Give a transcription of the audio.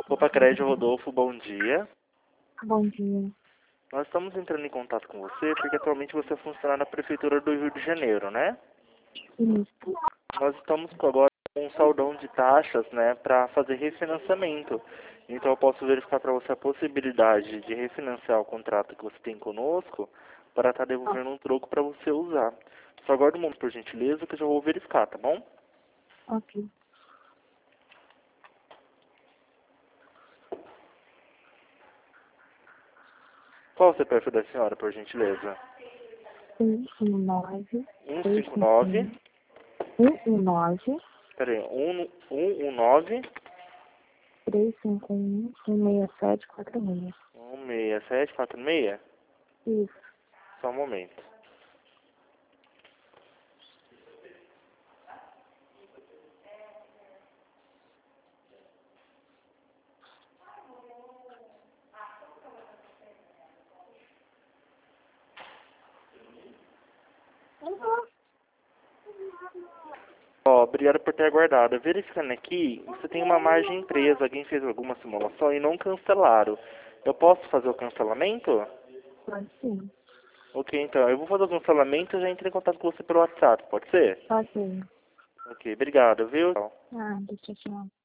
Opa, Crédito Rodolfo, bom dia. Bom dia. Nós estamos entrando em contato com você porque atualmente você é funcionário na Prefeitura do Rio de Janeiro, né? Isso. Nós estamos agora com um saldão de taxas, né, para fazer refinanciamento. Então eu posso verificar para você a possibilidade de refinanciar o contrato que você tem conosco para estar devolvendo um troco para você usar. Só aguarde um momento, por gentileza, que eu já vou verificar, tá bom? Ok. Qual o CPF da senhora, por gentileza? 119 159, 119 peraí, 119 351 16746. 16746? Isso. Só um momento. Ó, obrigado por ter aguardado. Verificando aqui, você tem uma margem presa. Alguém fez alguma simulação e não cancelaram. Eu posso fazer o cancelamento? Pode sim. Ok, então. Eu vou fazer o cancelamento e já entrei em contato com você pelo WhatsApp. Pode ser? Ok. Ok, obrigado, viu? Ah, deixa eu te falar.